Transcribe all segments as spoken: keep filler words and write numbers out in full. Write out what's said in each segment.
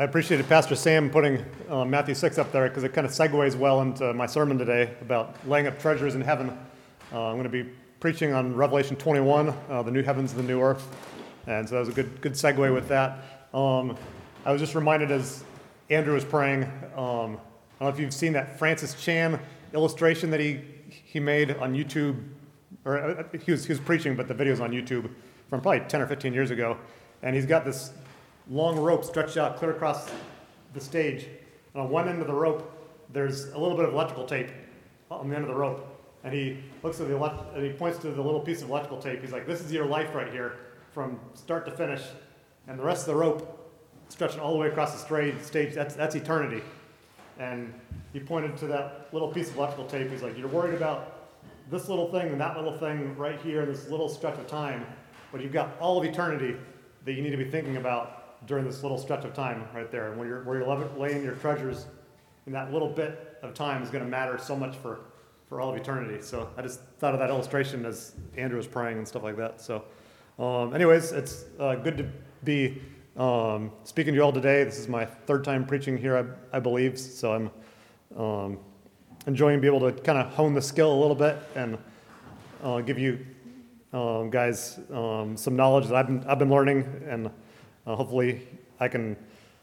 I appreciated Pastor Sam putting uh, Matthew six up there because it kind of segues well into my sermon today about laying up treasures in heaven. Uh, I'm going to be preaching on Revelation twenty-one, uh, the new heavens and the new earth. And so that was a good good segue with that. Um, I was just reminded as Andrew was praying, um, I don't know if you've seen that Francis Chan illustration that he he made on YouTube, or uh, he was, he was preaching, but the video's on YouTube from probably ten or fifteen years ago. And he's got this long rope stretched out clear across the stage. And on one end of the rope, there's a little bit of electrical tape on the end of the rope. And he looks at the elect- and he points to the little piece of electrical tape. He's like, "This is your life right here, from start to finish." And the rest of the rope, stretching all the way across the stra- stage, that's that's eternity. And he pointed to that little piece of electrical tape. He's like, "You're worried about this little thing and that little thing right here in this little stretch of time, but you've got all of eternity that you need to be thinking about during this little stretch of time right there. And where you're, where you're laying your treasures in that little bit of time is going to matter so much for, for all of eternity." So I just thought of that illustration as Andrew was praying and stuff like that. So um, anyways, it's uh, good to be um, speaking to you all today. This is my third time preaching here, I, I believe. So I'm um, enjoying being able to kind of hone the skill a little bit and uh, give you um, guys um, some knowledge that I've been, I've been learning, and Uh, hopefully I can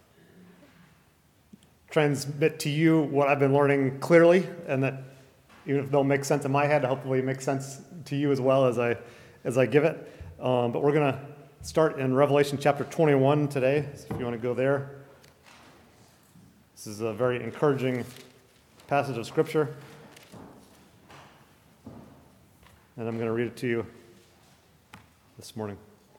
transmit to you what I've been learning clearly, and that even if it don't make sense in my head, hopefully it makes sense to you as well as I as I give it. Um, but we're going to start in Revelation chapter twenty-one today, so if you want to go there. This is a very encouraging passage of Scripture, and I'm going to read it to you this morning.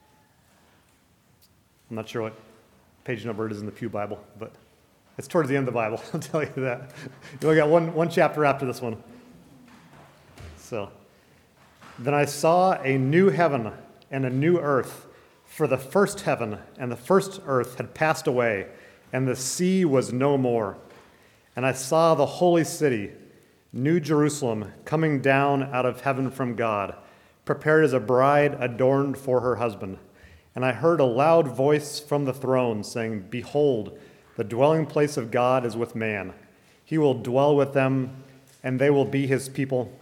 I'm not sure what page number it is in the Pew Bible, but it's towards the end of the Bible, I'll tell you that. You only got one, one chapter after this one. So, "Then I saw a new heaven and a new earth, for the first heaven and the first earth had passed away, and the sea was no more. And I saw the holy city, New Jerusalem, coming down out of heaven from God, prepared as a bride adorned for her husband. And I heard a loud voice from the throne saying, 'Behold, the dwelling place of God is with man. He will dwell with them, and they will be his people.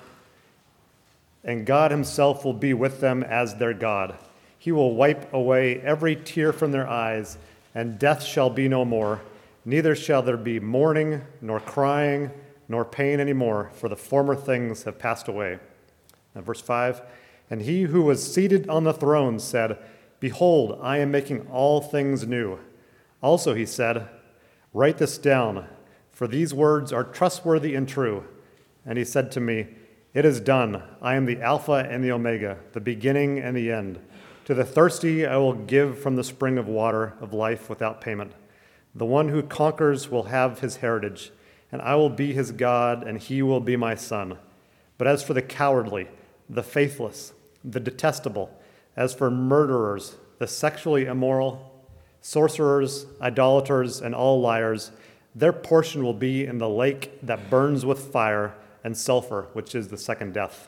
And God himself will be with them as their God. He will wipe away every tear from their eyes, and death shall be no more. Neither shall there be mourning, nor crying, nor pain anymore, for the former things have passed away.'" And verse five, "And he who was seated on the throne said, 'Behold, I am making all things new.' Also he said, 'Write this down, for these words are trustworthy and true.' And he said to me, 'It is done. I am the Alpha and the Omega, the beginning and the end. To the thirsty I will give from the spring of water of life without payment. The one who conquers will have his heritage, and I will be his God, and he will be my son. But as for the cowardly, the faithless, the detestable, as for murderers, the sexually immoral, sorcerers, idolaters, and all liars, their portion will be in the lake that burns with fire and sulfur, which is the second death.'"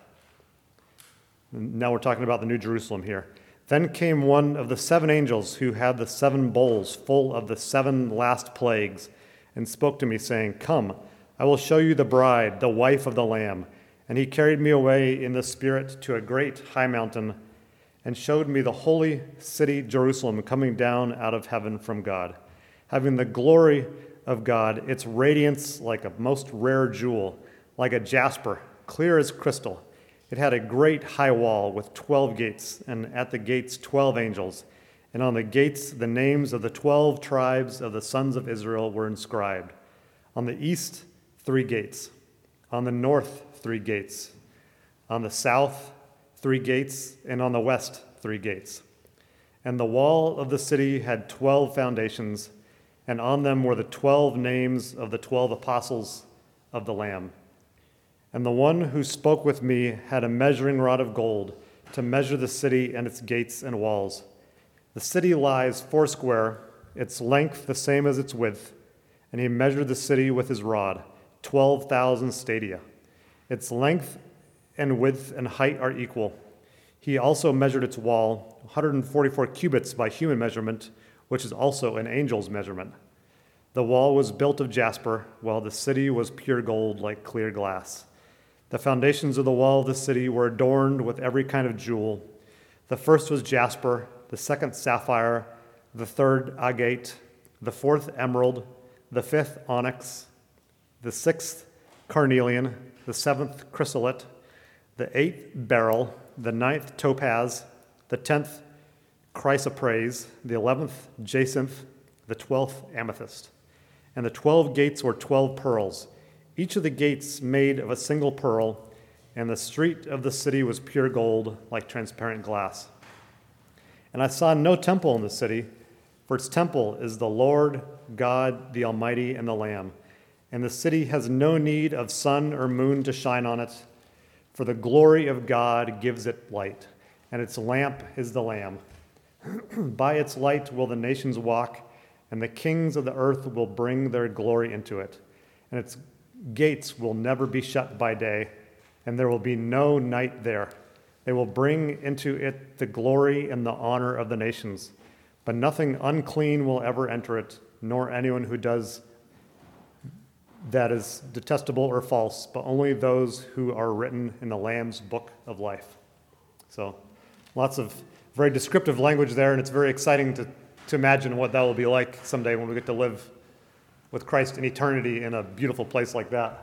Now we're talking about the New Jerusalem here. "Then came one of the seven angels who had the seven bowls full of the seven last plagues, and spoke to me, saying, 'Come, I will show you the bride, the wife of the Lamb.' And he carried me away in the Spirit to a great high mountain, and showed me the holy city Jerusalem coming down out of heaven from God, having the glory of God, its radiance like a most rare jewel, like a jasper, clear as crystal. It had a great high wall with twelve gates, and at the gates twelve angels, and on the gates the names of the twelve tribes of the sons of Israel were inscribed. On the east, three gates. On the north, three gates. On the south, three gates, and on the west, three gates. And the wall of the city had twelve foundations, and on them were the twelve names of the twelve apostles of the Lamb. And the one who spoke with me had a measuring rod of gold to measure the city and its gates and walls. The city lies foursquare, its length the same as its width, and he measured the city with his rod, twelve thousand stadia. Its length and width and height are equal. He also measured its wall, one hundred forty-four cubits by human measurement, which is also an angel's measurement. The wall was built of jasper, while the city was pure gold like clear glass. The foundations of the wall of the city were adorned with every kind of jewel. The first was jasper, the second sapphire, the third agate, the fourth emerald, the fifth onyx, the sixth carnelian, the seventh chrysolite, the eighth beryl, the ninth topaz, the tenth chrysoprase, the eleventh jacinth, the twelfth amethyst. And the twelve gates were twelve pearls, each of the gates made of a single pearl, and the street of the city was pure gold, like transparent glass. And I saw no temple in the city, for its temple is the Lord God, the Almighty, and the Lamb. And the city has no need of sun or moon to shine on it, for the glory of God gives it light, and its lamp is the Lamb. By its light will the nations walk, and the kings of the earth will bring their glory into it. And its gates will never be shut by day, and there will be no night there. They will bring into it the glory and the honor of the nations. But nothing unclean will ever enter it, nor anyone who does that is detestable or false, but only those who are written in the Lamb's book of life. So lots of very descriptive language there, and it's very exciting to, to imagine what that will be like someday when we get to live with Christ in eternity in a beautiful place like that.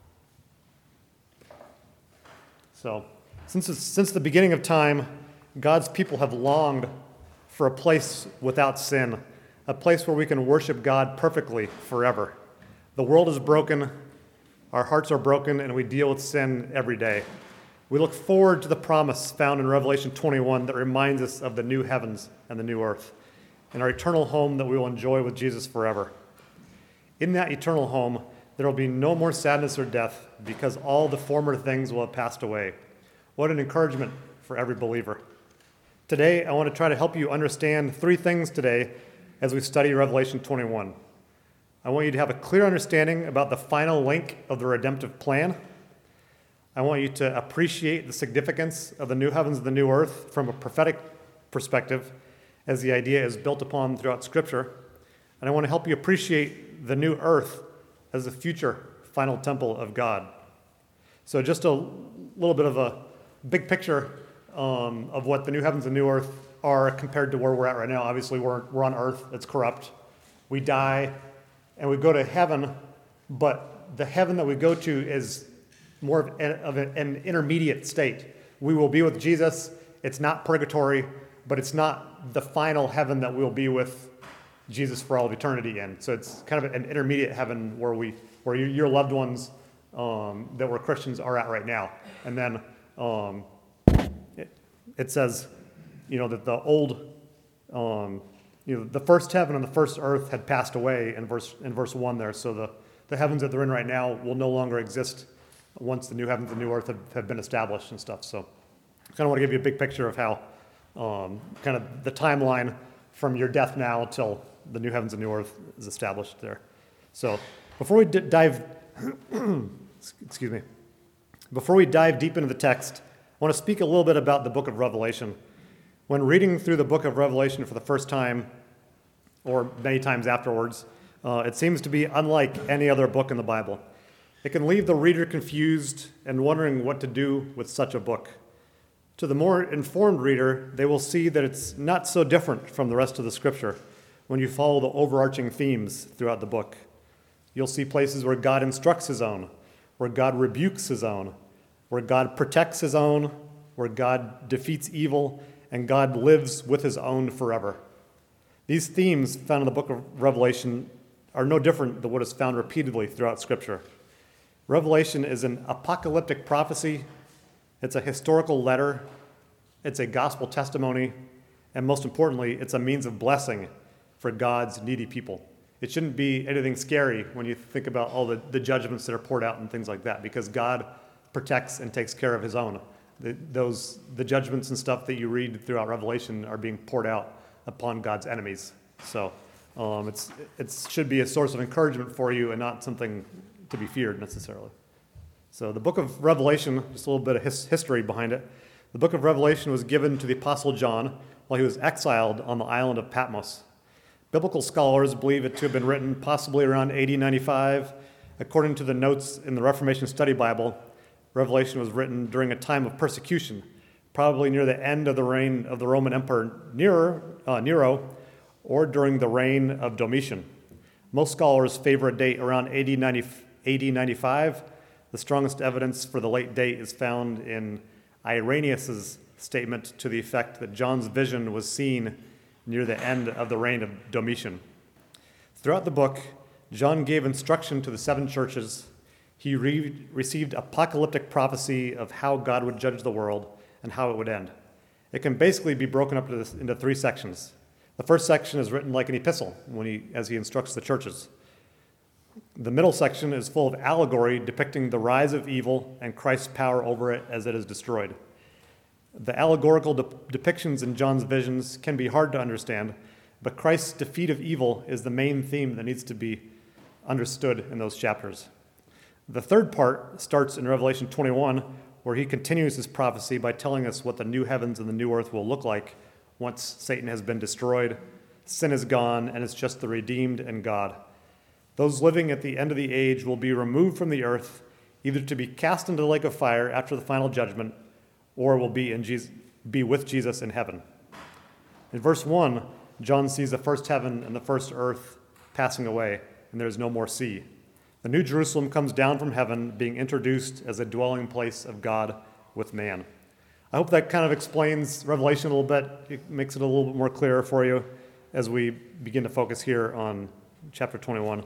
So since, it's, since the beginning of time, God's people have longed for a place without sin, a place where we can worship God perfectly forever. The world is broken, our hearts are broken, and we deal with sin every day. We look forward to the promise found in Revelation twenty-one that reminds us of the new heavens and the new earth, and our eternal home that we will enjoy with Jesus forever. In that eternal home, there will be no more sadness or death, because all the former things will have passed away. What an encouragement for every believer. Today, I want to try to help you understand three things today as we study Revelation twenty-one. I want you to have a clear understanding about the final link of the redemptive plan. I want you to appreciate the significance of the new heavens and the new earth from a prophetic perspective, as the idea is built upon throughout Scripture. And I want to help you appreciate the new earth as the future final temple of God. So just a little bit of a big picture um, of what the new heavens and new earth are compared to where we're at right now. Obviously, we're, we're on earth. It's corrupt. We die, and we go to heaven, but the heaven that we go to is more of an, of an intermediate state. We will be with Jesus. It's not purgatory, but it's not the final heaven that we'll be with Jesus for all of eternity in. So it's kind of an intermediate heaven where we, where your loved ones um, that were Christians are at right now. And then um, it, it says, you know, that the old, um, you know, the first heaven and the first earth had passed away in verse in verse one there. So the, the heavens that they're in right now will no longer exist once the new heavens and new earth have, have been established and stuff. So I kind of want to give you a big picture of how um, kind of the timeline from your death now till the new heavens and new earth is established there. So before we d- dive, excuse me, before we dive deep into the text, I want to speak a little bit about the book of Revelation. When reading through the book of Revelation for the first time, or many times afterwards, uh, it seems to be unlike any other book in the Bible. It can leave the reader confused and wondering what to do with such a book. To the more informed reader, they will see that it's not so different from the rest of the Scripture when you follow the overarching themes throughout the book. You'll see places where God instructs his own, where God rebukes his own, where God protects his own, where God defeats evil, and God lives with his own forever. These themes found in the book of Revelation are no different than what is found repeatedly throughout Scripture. Revelation is an apocalyptic prophecy, it's a historical letter, it's a gospel testimony, and most importantly, it's a means of blessing for God's needy people. It shouldn't be anything scary when you think about all the, the judgments that are poured out and things like that, because God protects and takes care of his own. The, those, the judgments and stuff that you read throughout Revelation are being poured out upon God's enemies. So um, it's it should be a source of encouragement for you and not something to be feared necessarily. So the book of Revelation, just a little bit of his, history behind it. The book of Revelation was given to the Apostle John while he was exiled on the island of Patmos. Biblical scholars believe it to have been written possibly around A D ninety-five. According to the notes in the Reformation Study Bible, Revelation was written during a time of persecution, probably near the end of the reign of the Roman Emperor Nero, uh, Nero or during the reign of Domitian. Most scholars favor a date around A D ninety-five. The strongest evidence for the late date is found in Irenaeus' statement to the effect that John's vision was seen near the end of the reign of Domitian. Throughout the book, John gave instruction to the seven churches. He re- received apocalyptic prophecy of how God would judge the world and how it would end. It can basically be broken up into, this, into three sections. The first section is written like an epistle when he, as he instructs the churches. The middle section is full of allegory depicting the rise of evil and Christ's power over it as it is destroyed. The allegorical de- depictions in John's visions can be hard to understand, but Christ's defeat of evil is the main theme that needs to be understood in those chapters. The third part starts in Revelation twenty-one, where he continues his prophecy by telling us what the new heavens and the new earth will look like once Satan has been destroyed, sin is gone, and it's just the redeemed and God. Those living at the end of the age will be removed from the earth, either to be cast into the lake of fire after the final judgment, or will be in Jesus, be with Jesus in heaven. In verse one, John sees the first heaven and the first earth passing away, and there is no more sea. The New Jerusalem comes down from heaven, being introduced as a dwelling place of God with man. I hope that kind of explains Revelation a little bit. It makes it a little bit more clear for you as we begin to focus here on chapter twenty-one.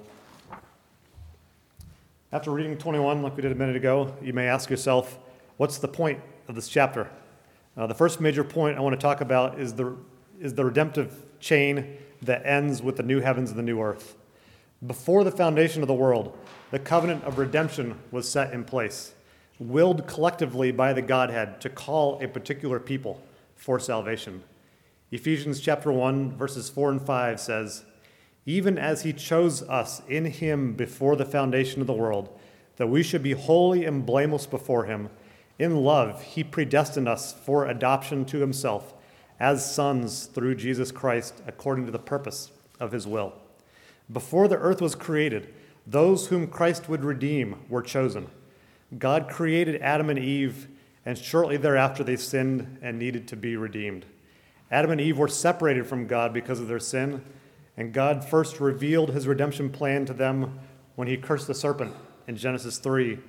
After reading twenty-one, like we did a minute ago, you may ask yourself, what's the point of this chapter? Uh, the first major point I want to talk about is the, is the redemptive chain that ends with the new heavens and the new earth. Before the foundation of the world, the covenant of redemption was set in place, willed collectively by the Godhead to call a particular people for salvation. Ephesians chapter one, verses four and five says, "Even as he chose us in him before the foundation of the world, that we should be holy and blameless before him. In love, he predestined us for adoption to himself as sons through Jesus Christ, according to the purpose of his will." Before the earth was created, those whom Christ would redeem were chosen. God created Adam and Eve, and shortly thereafter they sinned and needed to be redeemed. Adam and Eve were separated from God because of their sin, and God first revealed his redemption plan to them when he cursed the serpent in Genesis three,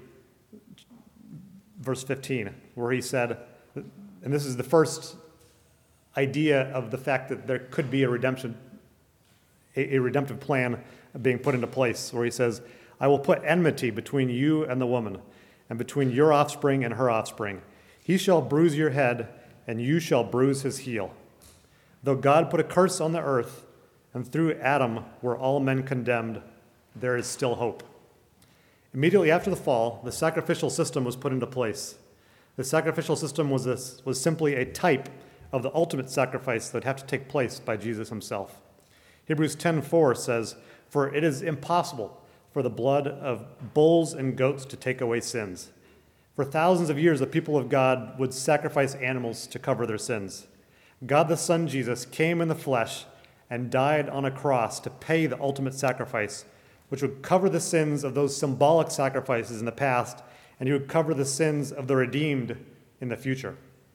verse fifteen, where he said, and this is the first idea of the fact that there could be a redemption, a, a redemptive plan being put into place, where he says, "I will put enmity between you and the woman, and between your offspring and her offspring. He shall bruise your head, and you shall bruise his heel." Though God put a curse on the earth, and through Adam were all men condemned, there is still hope. Immediately after the fall, the sacrificial system was put into place. The sacrificial system was, this, was simply a type of the ultimate sacrifice that would have to take place by Jesus himself. Hebrews ten four says, "For it is impossible for the blood of bulls and goats to take away sins." For thousands of years, the people of God would sacrifice animals to cover their sins. God the Son, Jesus, came in the flesh and died on a cross to pay the ultimate sacrifice, which would cover the sins of those symbolic sacrifices in the past, and he would cover the sins of the redeemed in the future.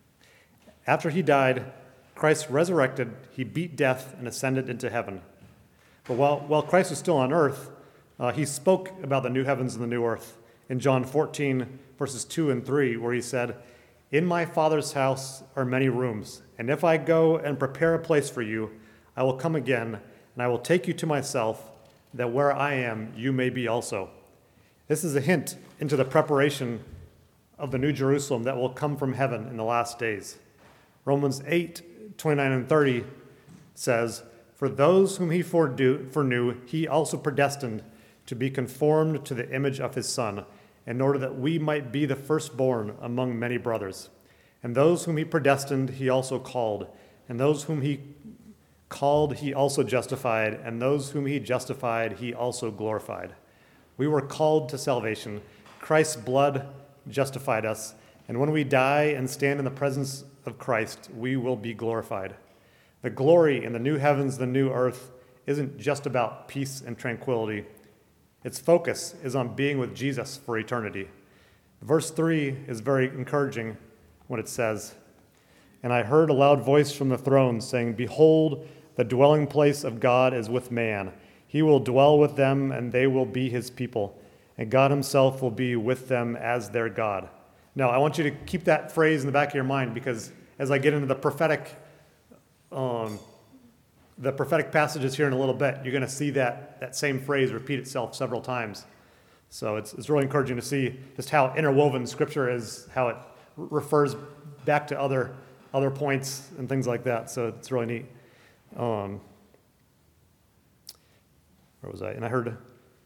After he died, Christ resurrected, he beat death and ascended into heaven. But while, while Christ was still on earth, uh, he spoke about the new heavens and the new earth in John fourteen, verses two and three, where he said, "In my Father's house are many rooms, and if I go and prepare a place for you, I will come again, and I will take you to myself, that where I am, you may be also." This is a hint into the preparation of the New Jerusalem that will come from heaven in the last days. Romans eight, twenty-nine and thirty says, "For those whom he foreknew, he also predestined to be conformed to the image of his Son, in order that we might be the firstborn among many brothers. And those whom he predestined, he also called. And those whom he called, he also justified. And those whom he justified, he also glorified." We were called to salvation. Christ's blood justified us. And when we die and stand in the presence of Christ, we will be glorified. The glory in the new heavens, the new earth, isn't just about peace and tranquility. Its focus is on being with Jesus for eternity. Verse three is very encouraging when it says, "And I heard a loud voice from the throne saying, 'Behold, the dwelling place of God is with man. He will dwell with them, and they will be his people. And God himself will be with them as their God.'" Now, I want you to keep that phrase in the back of your mind, because as I get into the prophetic um, the prophetic passages here in a little bit, you're going to see that, that same phrase repeat itself several times. So it's, it's really encouraging to see just how interwoven Scripture is, how it refers back to other other points and things like that. So it's really neat. Um, where was I? And I heard,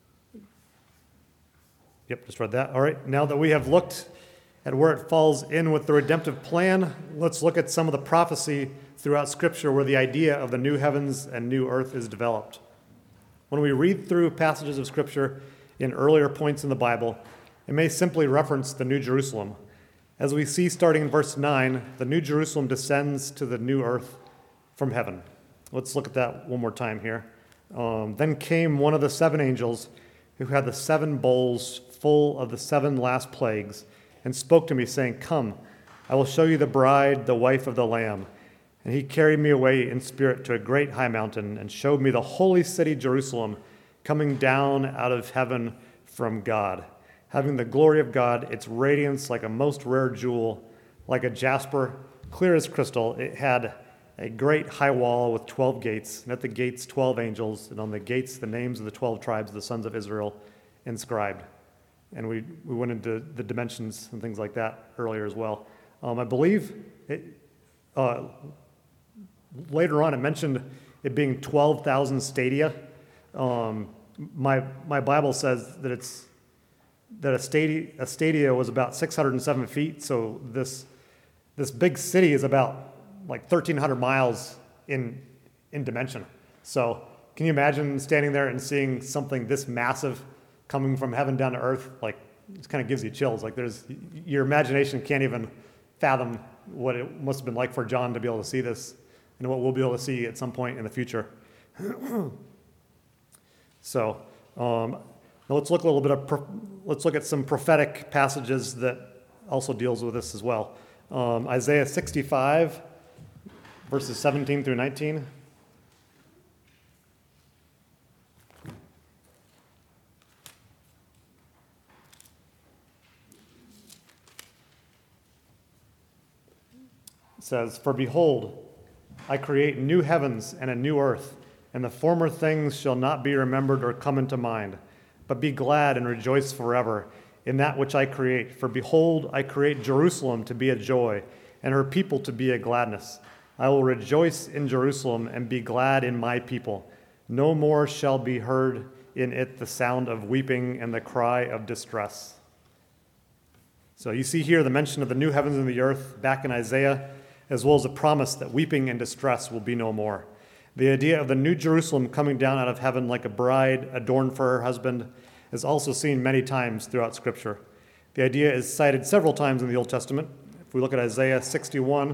yep, just read that. All right, now that we have looked at where it falls in with the redemptive plan, let's look at some of the prophecy throughout Scripture where the idea of the new heavens and new earth is developed. When we read through passages of Scripture in earlier points in the Bible, it may simply reference the New Jerusalem. As we see starting in verse nine, the New Jerusalem descends to the new earth from heaven. Let's look at that one more time here. Um, then came one of the seven angels who had the seven bowls full of the seven last plagues, and spoke to me, saying, "Come, I will show you the bride, the wife of the Lamb." And he carried me away in spirit to a great high mountain, and showed me the holy city Jerusalem, coming down out of heaven from God, having the glory of God, its radiance like a most rare jewel, like a jasper, clear as crystal. It had a great high wall with twelve gates, and at the gates twelve angels, and on the gates the names of the twelve tribes of the sons of Israel inscribed. And we, we went into the dimensions and things like that earlier as well. Um, I believe it, uh, later on it mentioned it being twelve thousand stadia. Um, my my Bible says that it's that a stadia, a stadia was about six hundred seven feet. So this this big city is about like thirteen hundred miles in in dimension. So can you imagine standing there and seeing something this massive coming from heaven down to earth? Like, it kind of gives you chills. Like, there's your imagination can't even fathom what it must have been like for John to be able to see this, and what we'll be able to see at some point in the future. So um, now let's look a little bit of pro- let's look at some prophetic passages that also deals with this as well. Um, Isaiah sixty-five, verses seventeen through nineteen. It says, "For behold, I create new heavens and a new earth, and the former things shall not be remembered or come into mind. But be glad and rejoice forever in that which I create. For behold, I create Jerusalem to be a joy, and her people to be a gladness. I will rejoice in Jerusalem and be glad in my people. No more shall be heard in it the sound of weeping and the cry of distress." So you see here the mention of the new heavens and the earth back in Isaiah, as well as a promise that weeping and distress will be no more. The idea of the new Jerusalem coming down out of heaven like a bride adorned for her husband is also seen many times throughout Scripture. The idea is cited several times in the Old Testament. If we look at Isaiah sixty-one,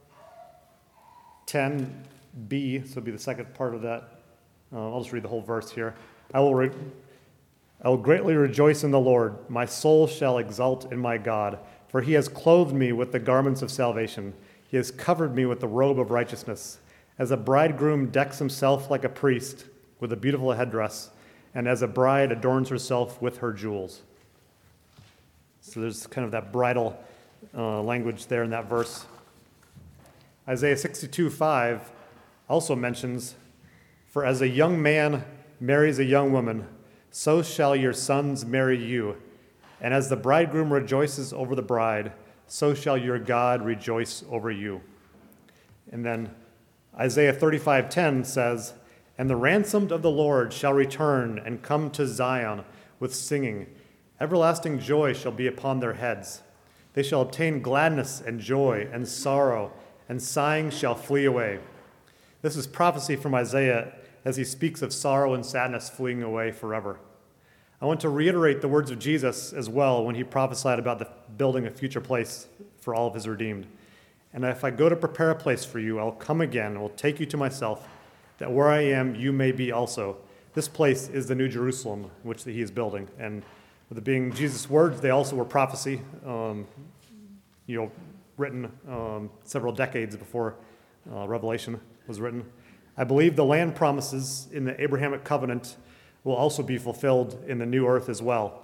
ten b, so it'll be the second part of that. Uh, I'll just read the whole verse here. I will, re- I will greatly rejoice in the Lord. My soul shall exult in my God, for he has clothed me with the garments of salvation. He has covered me with the robe of righteousness. As a bridegroom decks himself like a priest with a beautiful headdress, and as a bride adorns herself with her jewels. So there's kind of that bridal uh, language there in that verse. Isaiah sixty-two five also mentions, "For as a young man marries a young woman, so shall your sons marry you. And as the bridegroom rejoices over the bride, so shall your God rejoice over you." And then Isaiah thirty-five ten says, "And the ransomed of the Lord shall return and come to Zion with singing. Everlasting joy shall be upon their heads. They shall obtain gladness and joy, and sorrow and sighing shall flee away." This is prophecy from Isaiah as he speaks of sorrow and sadness fleeing away forever. I want to reiterate the words of Jesus as well when he prophesied about the building a future place for all of his redeemed. "And if I go to prepare a place for you, I'll come again and will take you to myself, that where I am, you may be also. This place is the New Jerusalem, which he is building. And with it being Jesus' words, they also were prophecy, um, you know, written um, several decades before uh, Revelation was written. I believe the land promises in the Abrahamic covenant will also be fulfilled in the new earth as well.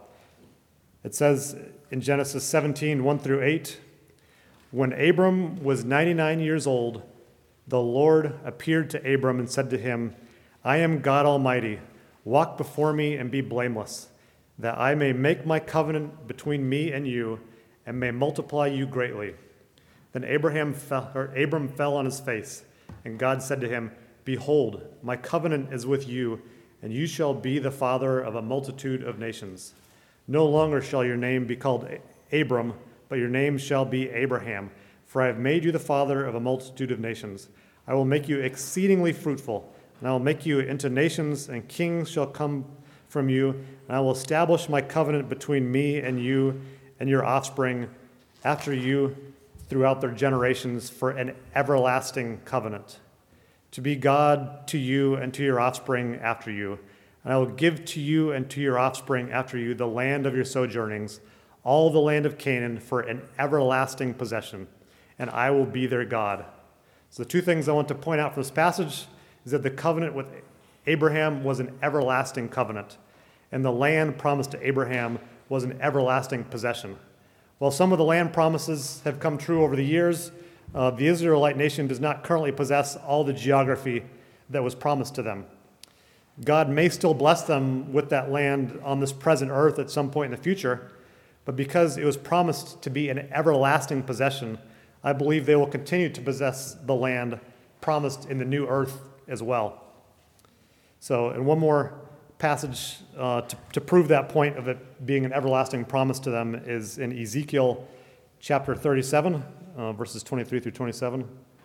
It says in Genesis seventeen, one through eight, when Abram was ninety-nine years old, the Lord appeared to Abram and said to him, I am God Almighty. Walk before me and be blameless, that I may make my covenant between me and you and may multiply you greatly. Then Abraham fell, or Abram fell on his face, and God said to him, Behold, my covenant is with you, and you shall be the father of a multitude of nations. No longer shall your name be called Abram, but your name shall be Abraham, for I have made you the father of a multitude of nations. I will make you exceedingly fruitful, and I will make you into nations, and kings shall come from you, and I will establish my covenant between me and you and your offspring after you throughout their generations for an everlasting covenant, to be God to you and to your offspring after you. And I will give to you and to your offspring after you the land of your sojournings, all the land of Canaan for an everlasting possession, and I will be their God. So the two things I want to point out from this passage is that the covenant with Abraham was an everlasting covenant, and the land promised to Abraham was an everlasting possession. While some of the land promises have come true over the years, uh, the Israelite nation does not currently possess all the geography that was promised to them. God may still bless them with that land on this present earth at some point in the future, but because it was promised to be an everlasting possession, I believe they will continue to possess the land promised in the new earth as well. So, and one more passage uh, to, to prove that point of it being an everlasting promise to them is in Ezekiel chapter thirty-seven, uh, verses twenty-three through twenty-seven.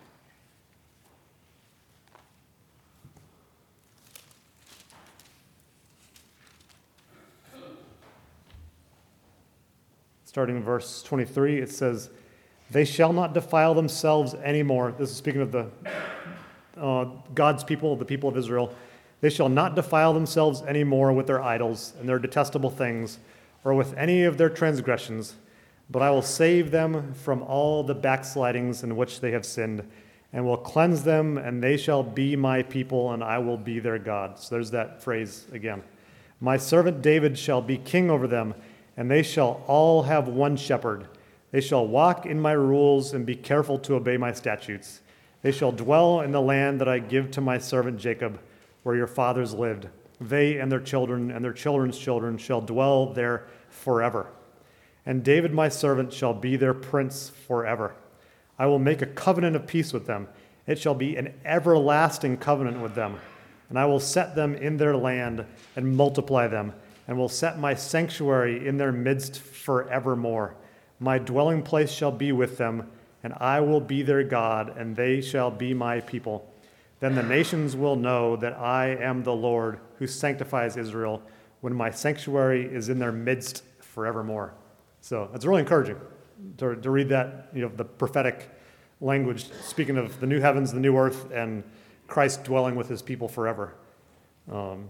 Starting in verse twenty-three, it says, They shall not defile themselves anymore. This is speaking of the uh, God's people, the people of Israel. They shall not defile themselves anymore with their idols and their detestable things, or with any of their transgressions, but I will save them from all the backslidings in which they have sinned, and will cleanse them, and they shall be my people, and I will be their God. So there's that phrase again. My servant David shall be king over them, and they shall all have one shepherd. They shall walk in my rules and be careful to obey my statutes. They shall dwell in the land that I give to my servant Jacob, where your fathers lived. They and their children and their children's children shall dwell there forever. And David my servant shall be their prince forever. I will make a covenant of peace with them. It shall be an everlasting covenant with them. And I will set them in their land and multiply them, and will set my sanctuary in their midst forevermore. My dwelling place shall be with them, and I will be their God, and they shall be my people. Then the nations will know that I am the Lord who sanctifies Israel, when my sanctuary is in their midst forevermore. So it's really encouraging to, to read that, you know, the prophetic language, speaking of the new heavens, the new earth, and Christ dwelling with his people forever. Um,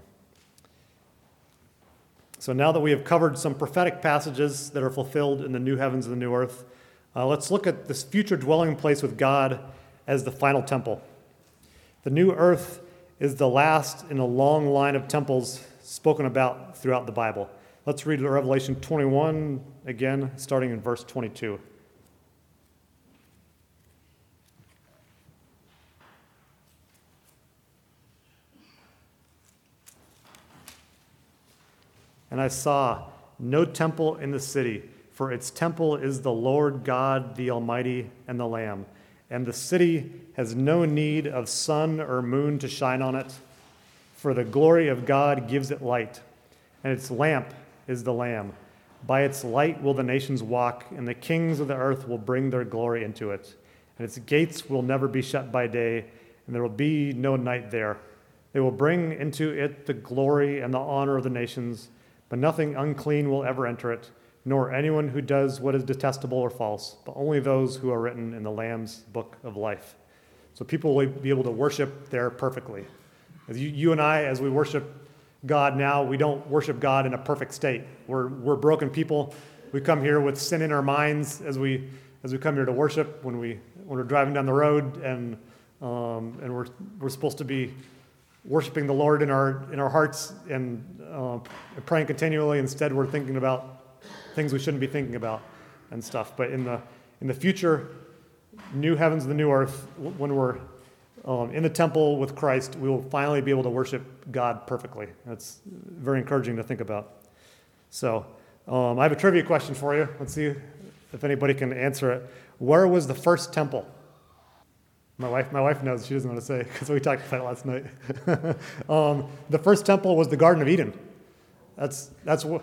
so now that we have covered some prophetic passages that are fulfilled in the new heavens and the new earth, uh, let's look at this future dwelling place with God as the final temple. The new earth is the last in a long line of temples spoken about throughout the Bible. Let's read Revelation twenty-one again, starting in verse twenty-two. And I saw no temple in the city, for its temple is the Lord God, the Almighty, and the Lamb. And the city has no need of sun or moon to shine on it, for the glory of God gives it light, and its lamp is the Lamb. By its light will the nations walk, and the kings of the earth will bring their glory into it. And its gates will never be shut by day, and there will be no night there. They will bring into it the glory and the honor of the nations, but nothing unclean will ever enter it, nor anyone who does what is detestable or false, but only those who are written in the Lamb's book of life. So people will be able to worship there perfectly. As you, you and I, as we worship God now, we don't worship God in a perfect state. We're we're broken people. We come here with sin in our minds as we as we come here to worship. When we when we're driving down the road and um, and we're we're supposed to be worshiping the Lord in our in our hearts and uh, praying continually. Instead, we're thinking about things we shouldn't be thinking about and stuff. But in the in the future, new heavens and the new earth, when we're um, in the temple with Christ, we will finally be able to worship God perfectly. That's very encouraging to think about. So um, I have a trivia question for you. Let's see if anybody can answer it. Where was the first temple? My wife, my wife knows. She doesn't want to say because we talked about it last night. um, the first temple was the Garden of Eden. That's that's what.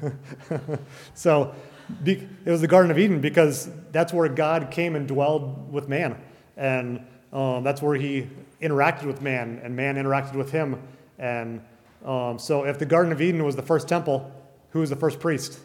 so, be, it was the Garden of Eden because that's where God came and dwelled with man, and um, that's where He interacted with man, and man interacted with Him. And um, so, if the Garden of Eden was the first temple, who was the first priest?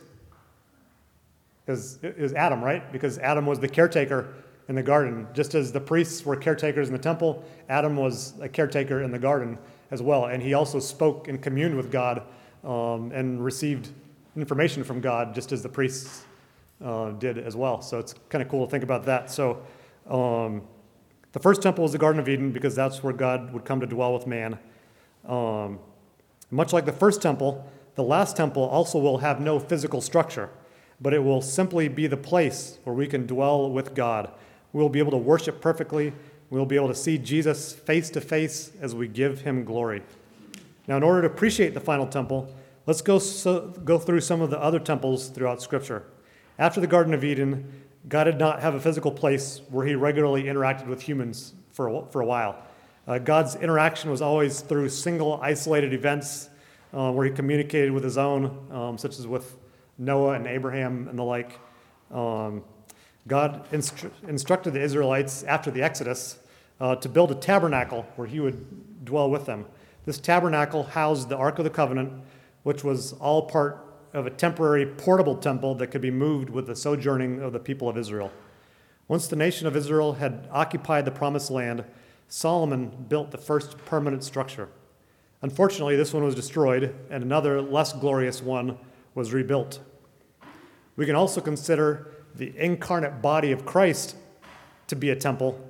It was, it was Adam, right? Because Adam was the caretaker in the garden. Just as the priests were caretakers in the temple, Adam was a caretaker in the garden as well. And he also spoke and communed with God um, and received information from God, just as the priests uh, did as well. So it's kind of cool to think about that. So um, the first temple was the Garden of Eden because that's where God would come to dwell with man. Um, much like the first temple, the last temple also will have no physical structure, but it will simply be the place where we can dwell with God. We'll be able to worship perfectly. We'll be able to see Jesus face to face as we give Him glory. Now, in order to appreciate the final temple, let's go so, go through some of the other temples throughout Scripture. After the Garden of Eden, God did not have a physical place where He regularly interacted with humans for a, for a while. Uh, God's interaction was always through single, isolated events uh, where He communicated with His own, um, such as with Noah and Abraham and the like. Um, God instru- instructed the Israelites after the Exodus uh, to build a tabernacle where He would dwell with them. This tabernacle housed the Ark of the Covenant, which was all part of a temporary portable temple that could be moved with the sojourning of the people of Israel. Once the nation of Israel had occupied the Promised Land, Solomon built the first permanent structure. Unfortunately, this one was destroyed, and another less glorious one was rebuilt. We can also consider the incarnate body of Christ to be a temple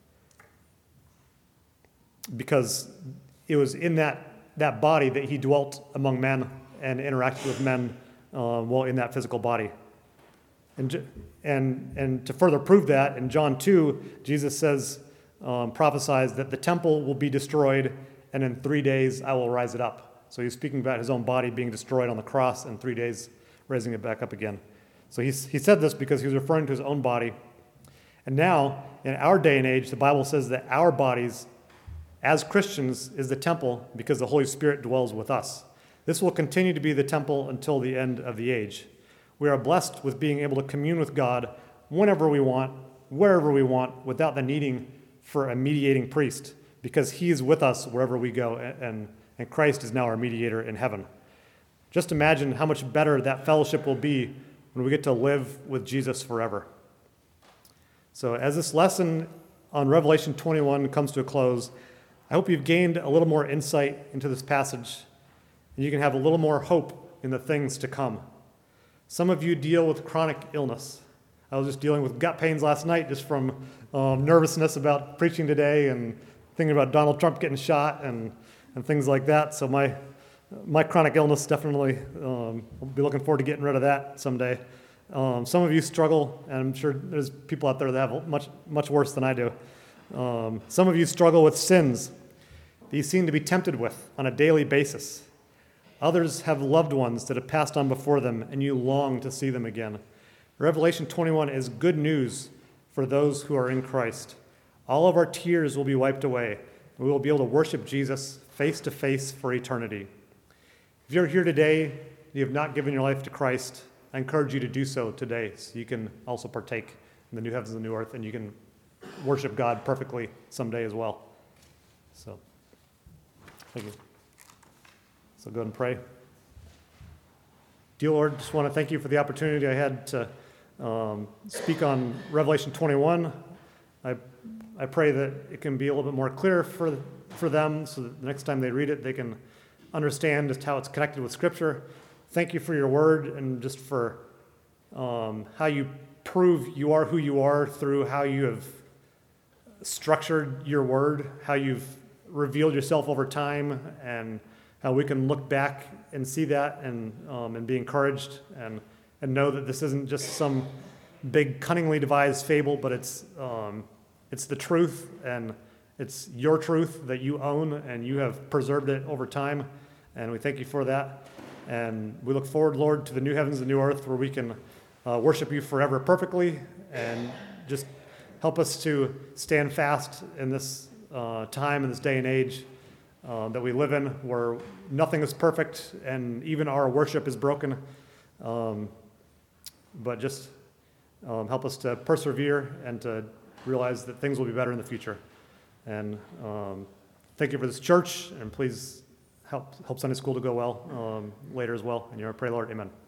because it was in that, that body that He dwelt among men and interacted with men uh, while in that physical body. And, and, and to further prove that, in John two, Jesus says, um, prophesies that the temple will be destroyed and in three days I will rise it up. So He's speaking about His own body being destroyed on the cross and three days raising it back up again. So he's, he said this because he was referring to His own body. And now, in our day and age, the Bible says that our bodies, as Christians, is the temple because the Holy Spirit dwells with us. This will continue to be the temple until the end of the age. We are blessed with being able to commune with God whenever we want, wherever we want, without the needing for a mediating priest, because He is with us wherever we go, and, and Christ is now our mediator in heaven. Just imagine how much better that fellowship will be when we get to live with Jesus forever. So as this lesson on Revelation twenty-one comes to a close, I hope you've gained a little more insight into this passage, and you can have a little more hope in the things to come. Some of you deal with chronic illness. I was just dealing with gut pains last night just from um, nervousness about preaching today and thinking about Donald Trump getting shot and, and things like that. So my My chronic illness definitely, um, I'll be looking forward to getting rid of that someday. Um, some of you struggle, and I'm sure there's people out there that have much, much worse than I do. Um, some of you struggle with sins that you seem to be tempted with on a daily basis. Others have loved ones that have passed on before them, and you long to see them again. Revelation twenty-one is good news for those who are in Christ. All of our tears will be wiped away. We will be able to worship Jesus face to face for eternity. If you're here today and you have not given your life to Christ, I encourage you to do so today so you can also partake in the new heavens and the new earth, and you can worship God perfectly someday as well. So, thank you. So go ahead and pray. Dear Lord, just want to thank You for the opportunity I had to um, speak on Revelation twenty-one. I I pray that it can be a little bit more clear for for them so that the next time they read it, they can understand just how it's connected with Scripture. Thank you for your word and just for um, how you prove you are who you are through how you have structured your word, how you've revealed yourself over time, and how we can look back and see that and um, and be encouraged and and know that this isn't just some big cunningly devised fable, but it's um, it's the truth, and it's your truth that you own, and you have preserved it over time, and we thank you for that. And we look forward, Lord, to the new heavens and new earth where we can uh, worship you forever perfectly, and just help us to stand fast in this uh, time, in this day and age uh, that we live in, where nothing is perfect, and even our worship is broken. Um, but just um, help us to persevere and to realize that things will be better in the future. And um, thank you for this church, and please help help Sunday school to go well um, later as well. And you pray, Lord, amen.